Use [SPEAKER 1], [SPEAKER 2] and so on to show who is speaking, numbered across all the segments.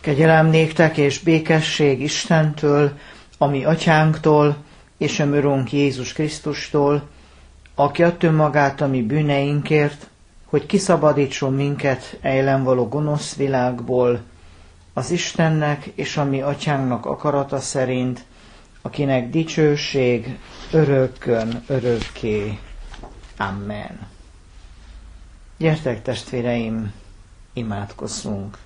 [SPEAKER 1] Kegyelem néktek és békesség Istentől, a mi atyánktól, és a mi Urunk Jézus Krisztustól, aki adta magát a mi bűneinkért, hogy kiszabadítson minket ellen való gonosz világból, az Istennek és a mi atyánknak akarata szerint, akinek dicsőség örökkön örökké. Amen. Gyertek, testvéreim, imádkozzunk!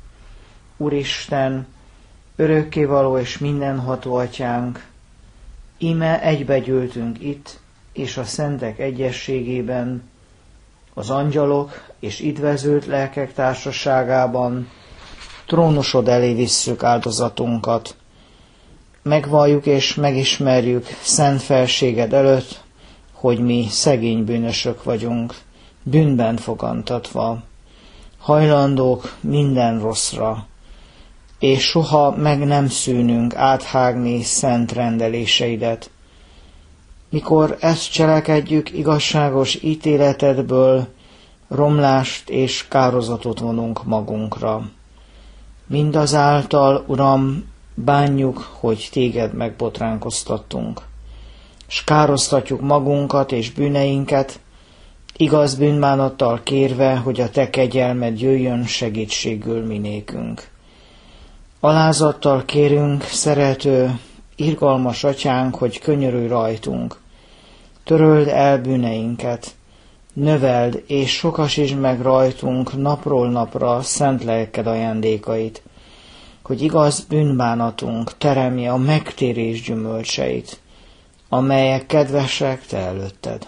[SPEAKER 1] Úristen, örökkévaló és mindenható atyánk, íme egybegyűltünk itt, és a szentek egyességében, az angyalok és idvezült lelkek társaságában trónusod elé visszük áldozatunkat. Megvalljuk és megismerjük szent felséged előtt, hogy mi szegény bűnösök vagyunk, bűnben fogantatva, hajlandók minden rosszra, és soha meg nem szűnünk áthágni szent rendeléseidet. Mikor ezt cselekedjük, igazságos ítéletedből romlást és kározatot vonunk magunkra. Mindazáltal, Uram, bánjuk, hogy téged megbotránkoztattunk, s károsztatjuk magunkat és bűneinket, igaz bűnbánattal kérve, hogy a te kegyelmed jöjjön segítségül minékünk. Alázattal kérünk, szerető, irgalmas atyánk, hogy könyörülj rajtunk. Töröld el bűneinket, növeld és sokasítsd meg rajtunk napról napra szent lelked ajándékait, hogy igaz bűnbánatunk teremje a megtérés gyümölcseit, amelyek kedvesek te előtted.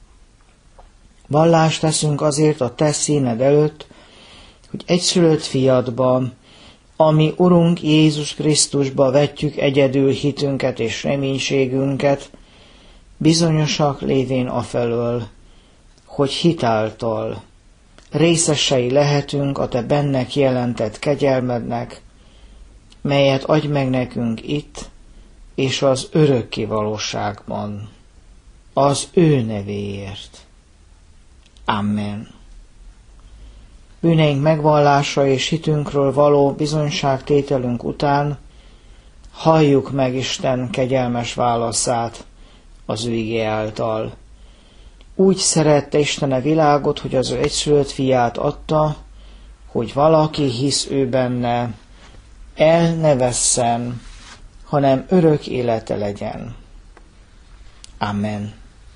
[SPEAKER 1] Vallást teszünk azért a te színed előtt, hogy egyszülött fiadba, ami Urunk Jézus Krisztusba vetjük egyedül hitünket és reménységünket, bizonyosak lévén afelől, hogy hitáltal részesei lehetünk a te bennek jelentett kegyelmednek, melyet adj meg nekünk itt és az örökké valóságban, az ő nevéért. Amen. Bűneink megvallása és hitünkről való bizonyságtételünk után halljuk meg Isten kegyelmes válaszát az ő igé által. Úgy szerette Isten a világot, hogy az ő egyszülött fiát adta, hogy valaki hisz ő benne, el ne vesszen, hanem örök élete legyen. Amen.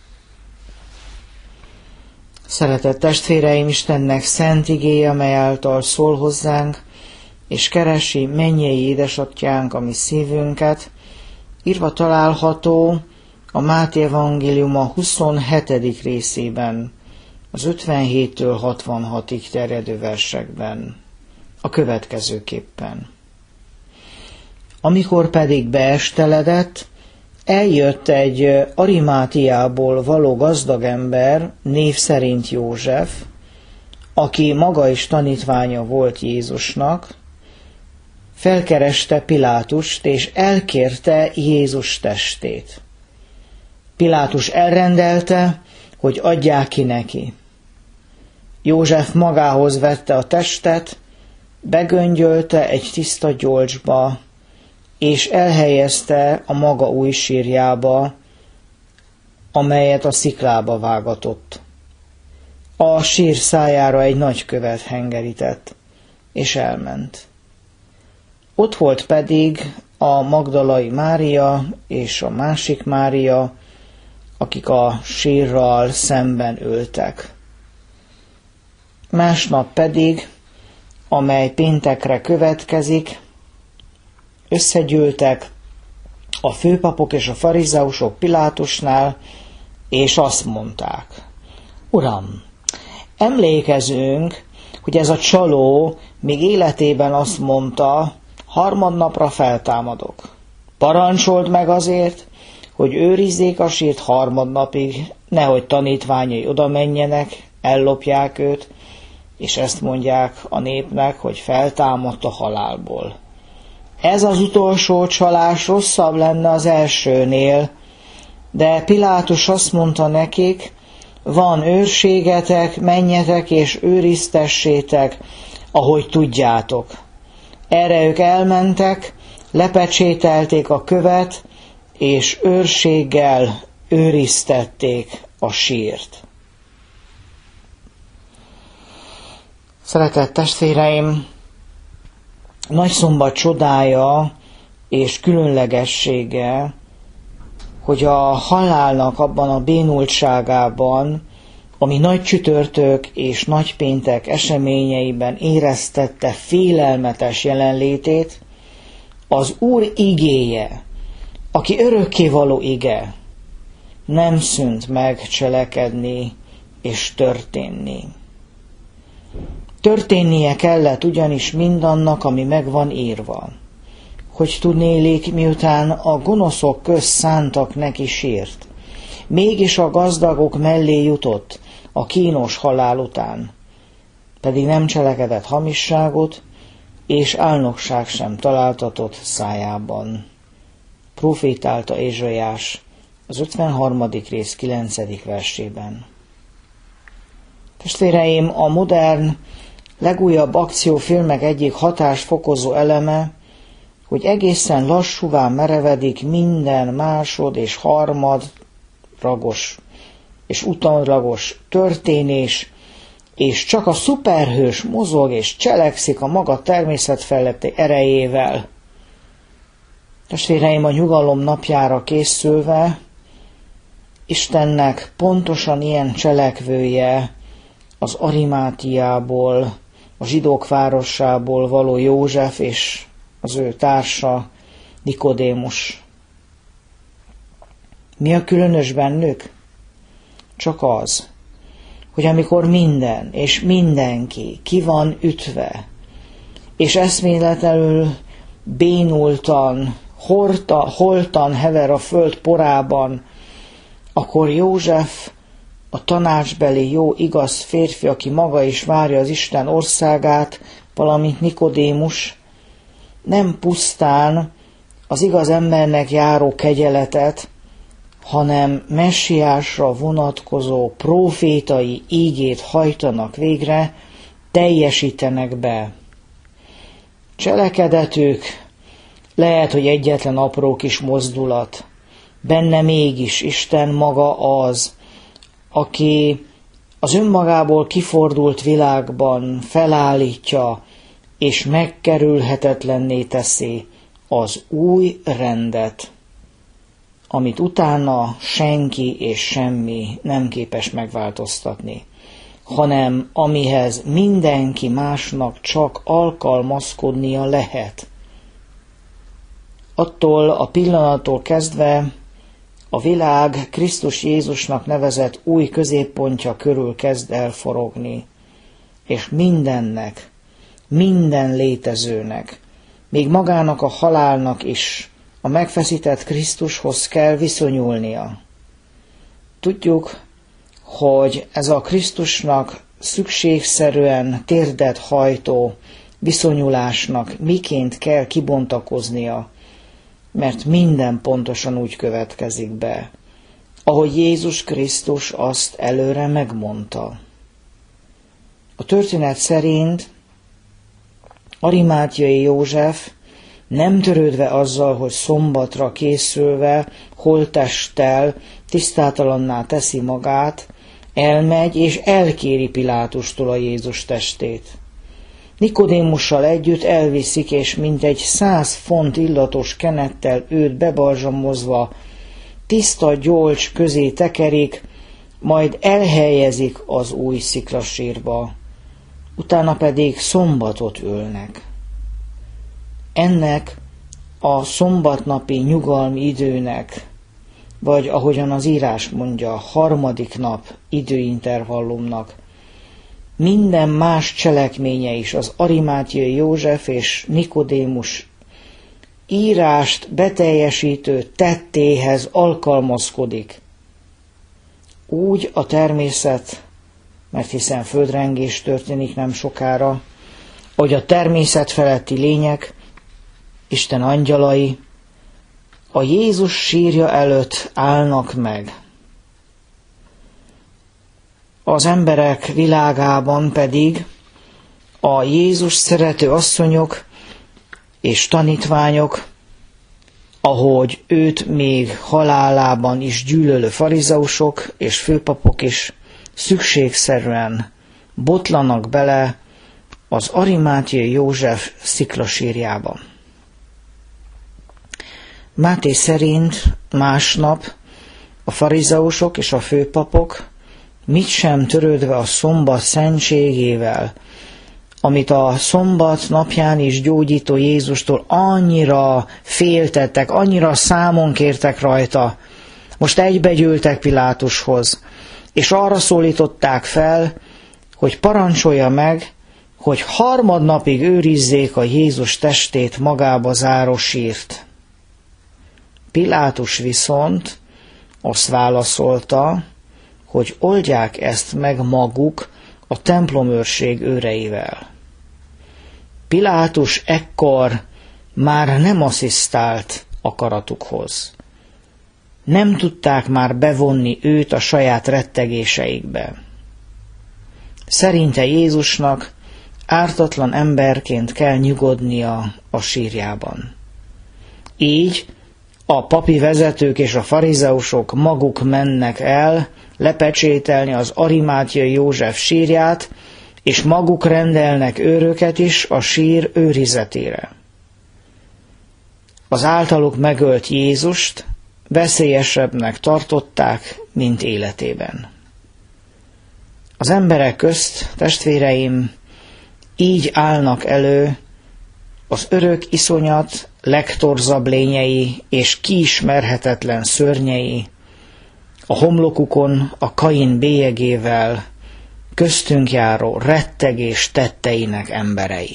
[SPEAKER 1] Szeretett testvéreim, Istennek szent igéje, amely által szól hozzánk, és keresi mennyei édesatyánk a mi szívünket, írva található a Máté evangéliuma 27. részében, az 57-től 66-ig terjedő versekben, a következőképpen. Amikor pedig beesteledett, eljött egy Arimátiából való gazdag ember, név szerint József, aki maga is tanítványa volt Jézusnak, felkereste Pilátust, és elkérte Jézus testét. Pilátus elrendelte, hogy adják ki neki. József magához vette a testet, begöngyölte egy tiszta gyolcsba, és elhelyezte a maga új sírjába, amelyet a sziklába vágatott. A sír szájára egy nagy követ hengerített, és elment. Ott volt pedig a magdalai Mária és a másik Mária, akik a sírral szemben ültek. Másnap pedig, amely péntekre következik, összegyűltek a főpapok és a farizeusok Pilátusnál, és azt mondták: Uram, emlékezünk, hogy ez a csaló még életében azt mondta, harmadnapra feltámadok. Parancsold meg azért, hogy őrizzék a sírt harmadnapig, nehogy tanítványai oda menjenek, ellopják őt, és ezt mondják a népnek, hogy feltámadt a halálból. Ez az utolsó csalás rosszabb lenne az elsőnél, de Pilátus azt mondta nekik: van őrségetek, menjetek és őriztessétek, ahogy tudjátok. Erre ők elmentek, lepecsételték a követ, és őrséggel őriztették a sírt. Szeretett testvéreim, Nagyszombat csodája és különlegessége, hogy a halálnak abban a bénultságában, ami nagy csütörtök és nagypéntek eseményeiben éreztette félelmetes jelenlétét, az Úr igéje, aki örökkévaló ige, nem szűnt meg cselekedni és történni. Történnie kellett ugyanis mindannak, ami meg van írva, hogy tudnélik, miután a gonoszok közt szántak neki sírt, mégis a gazdagok mellé jutott a kínos halál után, pedig nem cselekedett hamisságot, és álnokság sem találtatott szájában. Profétálta Ézsaiás az 53. rész 9. versében. Testvéreim, a modern, legújabb akciófilmek egyik hatásfokozó eleme, hogy egészen lassúvá merevedik minden másod és harmadragos és utólagos történés, és csak a szuperhős mozog és cselekszik a maga természetfeletti erejével. Testvéreim, a nyugalom napjára készülve, Istennek pontosan ilyen cselekvője az Arimátiából, a zsidók városából való József és az ő társa Nikodémus. Mi a különös bennük? Csak az, hogy amikor minden és mindenki ki van ütve, és eszméletlenül bénultan, holtan hever a föld porában, akkor József, a tanácsbeli jó igaz férfi, aki maga is várja az Isten országát, valamint Nikodémus, nem pusztán az igaz embernek járó kegyeletet, hanem messiásra vonatkozó prófétai ígét hajtanak végre, teljesítenek be. Cselekedetük lehet, hogy egyetlen apró kis mozdulat, benne mégis Isten maga az, aki az önmagából kifordult világban felállítja és megkerülhetetlenné teszi az új rendet, amit utána senki és semmi nem képes megváltoztatni, hanem amihez mindenki másnak csak alkalmazkodnia lehet. Attól a pillanattól kezdve a világ Krisztus Jézusnak nevezett új középpontja körül kezd elforogni, és mindennek, minden létezőnek, még magának a halálnak is a megfeszített Krisztushoz kell viszonyulnia. Tudjuk, hogy ez a Krisztusnak szükségszerűen térdet hajtó viszonyulásnak miként kell kibontakoznia, mert minden pontosan úgy következik be, ahogy Jézus Krisztus azt előre megmondta. A történet szerint Arimátiai József, nem törődve azzal, hogy szombatra készülve, holttesttel tisztátalanná teszi magát, elmegy és elkéri Pilátustól a Jézus testét. Nikodémussal együtt elviszik, és mintegy 100 font illatos kenettel őt bebarzsamozva tiszta gyolcs közé tekerik, majd elhelyezik az új sziklasírba. Utána pedig szombatot ülnek. Ennek a szombatnapi nyugalmi időnek, vagy ahogyan az írás mondja, harmadik nap időintervallumnak, minden más cselekménye is az Arimátiai József és Nikodémus írást beteljesítő tettéhez alkalmazkodik. Úgy a természet, mert hiszen földrengés történik nem sokára, hogy a természet feletti lények, Isten angyalai a Jézus sírja előtt állnak meg. Az emberek világában pedig a Jézus szerető asszonyok és tanítványok, ahogy őt még halálában is gyűlölő farizeusok és főpapok is szükségszerűen botlanak bele az Arimátiai József sziklasírjába. Máté szerint másnap a farizeusok és a főpapok mit sem törődve a szombat szentségével, amit a szombat napján is gyógyító Jézustól annyira féltettek, annyira számon kértek rajta, most egybegyűltek Pilátushoz, és arra szólították fel, hogy parancsolja meg, hogy harmadnapig őrizzék a Jézus testét magába záró sírt. Pilátus viszont azt válaszolta, hogy oldják ezt meg maguk a templomőrség őreivel. Pilátus ekkor már nem asszisztált akaratukhoz. Nem tudták már bevonni őt a saját rettegéseikbe. Szerinte Jézusnak ártatlan emberként kell nyugodnia a sírjában. Így a papi vezetők és a farizeusok maguk mennek el lepecsételni az Arimátiai József sírját, és maguk rendelnek őröket is a sír őrizetére. Az általuk megölt Jézust veszélyesebbnek tartották, mint életében. Az emberek közt, testvéreim, így állnak elő az örök iszonyat legtorzabb lényei és kiismerhetetlen szörnyei, a homlokukon a Kain bélyegével köztünk járó rettegés tetteinek emberei.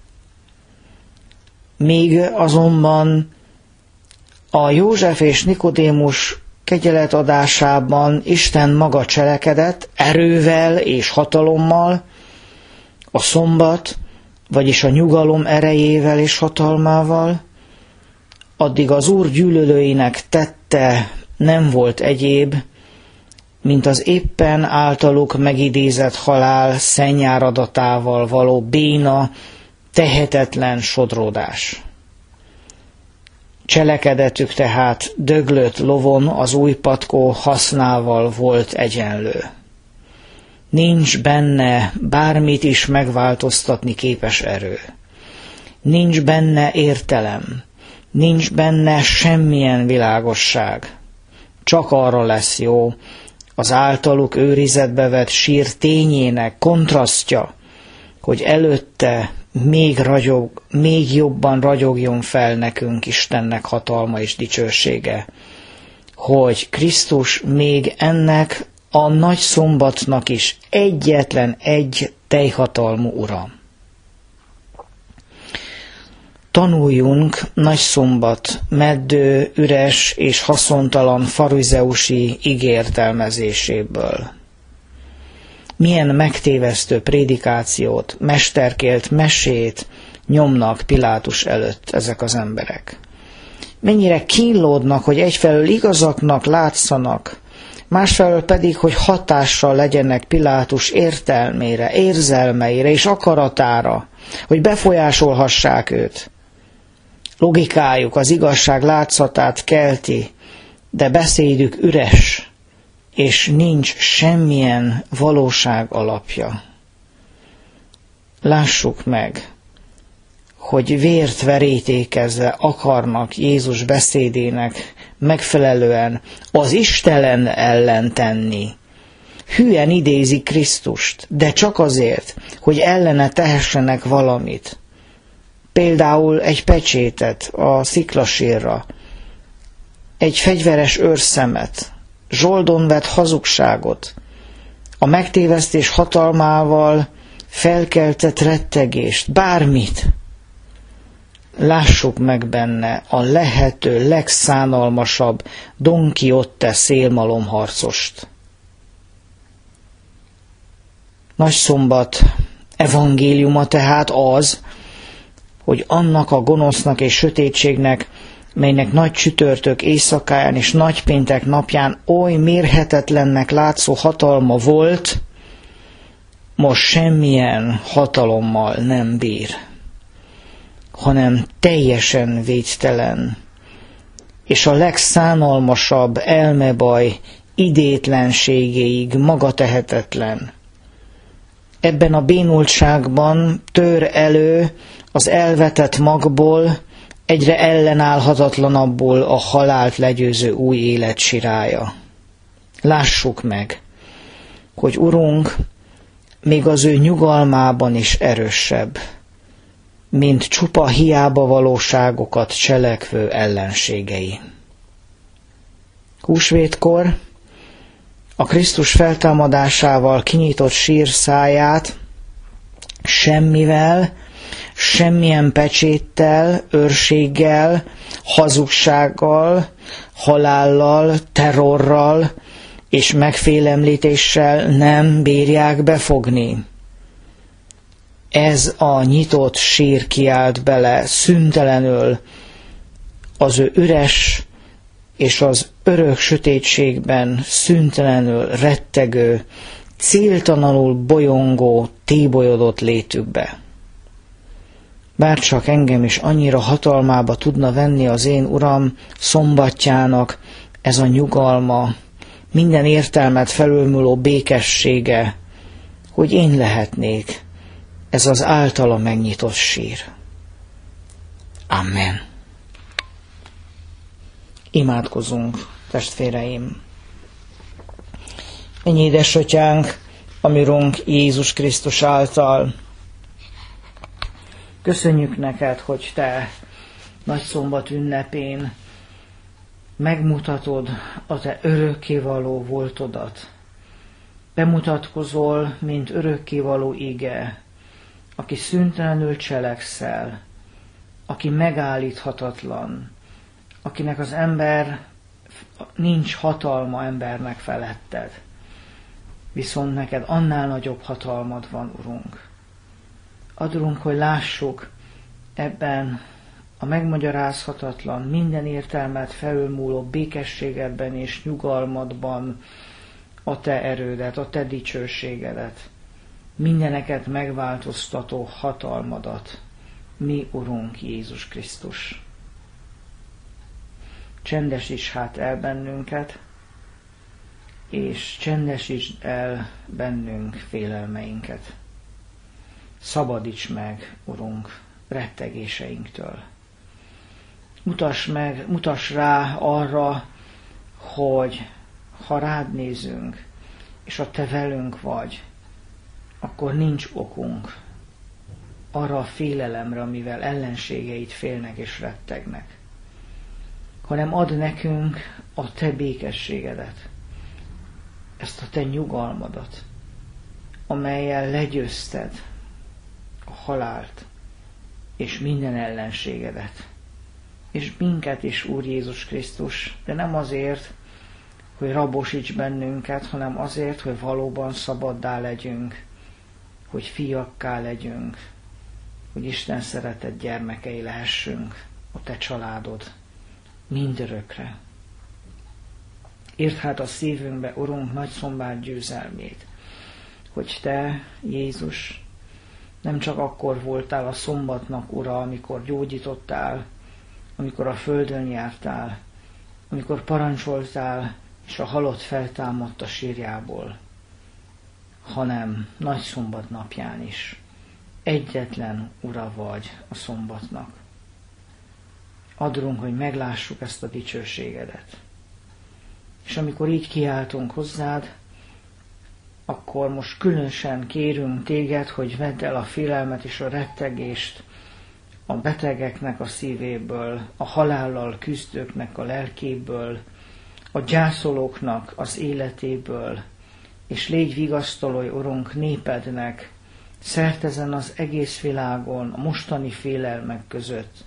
[SPEAKER 1] Míg azonban a József és Nikodémus kegyeletadásában Isten maga cselekedett erővel és hatalommal, a szombat, vagyis a nyugalom erejével és hatalmával, addig az Úr gyűlölőinek tette nem volt egyéb, mint az éppen általuk megidézett halál szennyáradatával való béna, tehetetlen sodródás. Cselekedetük tehát döglött lovon az újpatkó hasznával volt egyenlő. Nincs benne bármit is megváltoztatni képes erő. Nincs benne értelem, nincs benne semmilyen világosság. Csak arra lesz jó az általuk őrizetbe vett sír tényének kontrasztja, hogy előtte még jobban ragyogjon fel nekünk Istennek hatalma és dicsősége, hogy Krisztus még ennek a nagy szombatnak is egyetlen egy teljhatalmú ura. Tanuljunk nagyszombat meddő, üres és haszontalan farizeusi igértelmezéséből. Milyen megtévesztő prédikációt, mesterkélt mesét nyomnak Pilátus előtt ezek az emberek. Mennyire kínlódnak, hogy egyfelől igazaknak látszanak, másfelől pedig, hogy hatással legyenek Pilátus értelmére, érzelmeire és akaratára, hogy befolyásolhassák őt. Logikájuk az igazság látszatát kelti, de beszédük üres, és nincs semmilyen valóság alapja. Lássuk meg, hogy vért verítékezve akarnak Jézus beszédének megfelelően az Isten ellen tenni. Hülyen idézik Krisztust, de csak azért, hogy ellene tehessenek valamit. Például egy pecsétet a sziklasírra, egy fegyveres őrszemet, zsoldon vett hazugságot, a megtévesztés hatalmával felkeltett rettegést, bármit. Lássuk meg benne a lehető legszánalmasabb Don Quixote szélmalomharcost. Nagyszombat evangéliuma tehát az, hogy annak a gonosznak és sötétségnek, melynek nagy csütörtök éjszakáján és nagypéntek napján oly mérhetetlennek látszó hatalma volt, most semmilyen hatalommal nem bír. hanem teljesen védtelen, és a legszánalmasabb elmebaj idétlenségéig magatehetetlen. Ebben a bénultságban tör elő az elvetett magból egyre ellenállhatatlanabbul a halált legyőző új élet sirálya. Lássuk meg, hogy Urunk még az ő nyugalmában is erősebb, mint csupa hiába valóságokat cselekvő ellenségei. Húsvétkor a Krisztus feltámadásával kinyitott sír száját semmivel, semmilyen pecséttel, őrséggel, hazugsággal, halállal, terrorral és megfélemlítéssel nem bírják befogni. Ez a nyitott sír kiált bele szüntelenül az ő üres és az örök sötétségben szüntelenül rettegő, céltalanul bolyongó, tébolyodott létükbe. Bárcsak engem is annyira hatalmába tudna venni az én Uram szombatjának ez a nyugalma, minden értelmet felülmúló békessége, hogy én lehetnék ez az általa megnyitott sír. Amen. Imádkozunk, testvéreim! Ennyi édesatyánk, ami Urunk Jézus Krisztus által. Köszönjük neked, hogy te nagyszombat ünnepén megmutatod a te örökkévaló voltodat. Bemutatkozol, mint örökkévaló ige, aki szüntelenül cselekszel, aki megállíthatatlan, akinek az ember nincs hatalma embernek feletted. Viszont neked annál nagyobb hatalmad van, Urunk. Add, Urunk, hogy lássuk ebben a megmagyarázhatatlan, minden értelmet felülmúló békességedben és nyugalmadban a te erődet, a te dicsőségedet, mindeneket megváltoztató hatalmadat, mi Urunk Jézus Krisztus. Csendesíts hát el bennünket, és csendesítsd el bennünk félelmeinket. Szabadíts meg, Urunk, rettegéseinktől. Mutass rá arra, hogy ha rád nézünk, és ha te velünk vagy, akkor nincs okunk arra a félelemre, amivel ellenségeid félnek és rettegnek, hanem add nekünk a te békességedet, ezt a te nyugalmadat, amellyel legyőzted a halált és minden ellenségedet, és minket is, Úr Jézus Krisztus, de nem azért, hogy rabosíts bennünket, hanem azért, hogy valóban szabaddá legyünk, hogy fiakká legyünk, hogy Isten szeretett gyermekei lehessünk, a te családod mindörökre. Érd hát a szívünkbe, Urunk, nagyszombát győzelmét, hogy te, Jézus, nem csak akkor voltál a szombatnak Ura, amikor gyógyítottál, amikor a földön jártál, amikor parancsoltál, és a halott feltámadt a sírjából, hanem nagy szombat napján is. Egyetlen Ura vagy a szombatnak. Add, Urunk, hogy meglássuk ezt a dicsőségedet. És amikor így kiáltunk hozzád, akkor most különösen kérünk téged, hogy vedd el a félelmet és a rettegést a betegeknek a szívéből, a halállal küzdőknek a lelkéből, a gyászolóknak az életéből, és légy vigasztalói, Urunk, népednek, szertezen az egész világon, a mostani félelmek között.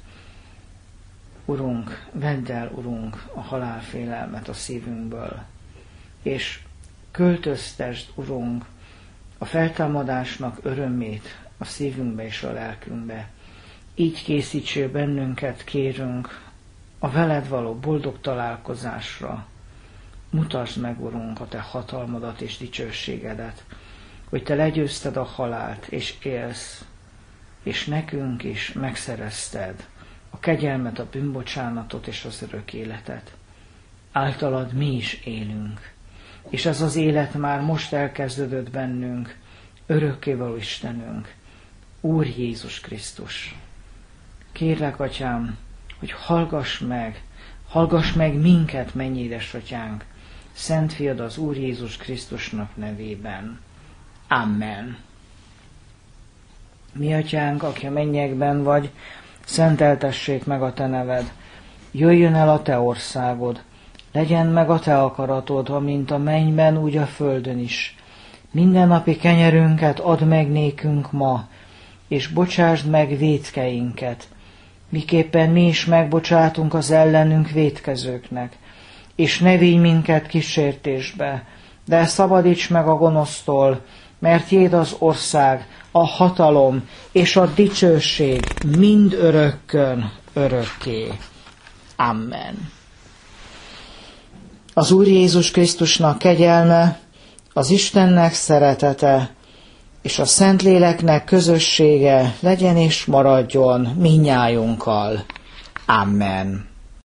[SPEAKER 1] Urunk, vedd el, Urunk, a halálfélelmet a szívünkből, és költöztesd, Urunk, a feltámadásnak örömét a szívünkbe és a lelkünkbe. Így készítsél bennünket, kérünk, a veled való boldog találkozásra. Mutasd meg, Urunk, a te hatalmadat és dicsőségedet, hogy te legyőzted a halált, és élsz, és nekünk is megszerezted a kegyelmet, a bűnbocsánatot és az örök életet. Általad mi is élünk, és ez az élet már most elkezdődött bennünk, örökkévaló Istenünk, Úr Jézus Krisztus. Kérlek, Atyám, hogy hallgass meg minket, mennyi édesatyánk, Szent Fiad az Úr Jézus Krisztusnak nevében. Amen. Mi Atyánk, aki a mennyekben vagy, szenteltessék meg a te neved. Jöjjön el a te országod, legyen meg a te akaratod, amint a mennyben, úgy a földön is. Mindennapi kenyerünket add meg nékünk ma, és bocsásd meg vétkeinket, miképpen mi is megbocsátunk az ellenünk vétkezőknek, és ne vigy minket kísértésbe, de szabadíts meg a gonosztól, mert tiéd az ország, a hatalom és a dicsőség mind örökkön örökké. Amen. Az Úr Jézus Krisztusnak kegyelme, az Istennek szeretete és a Szentléleknek közössége legyen és maradjon mindnyájunkkal. Amen.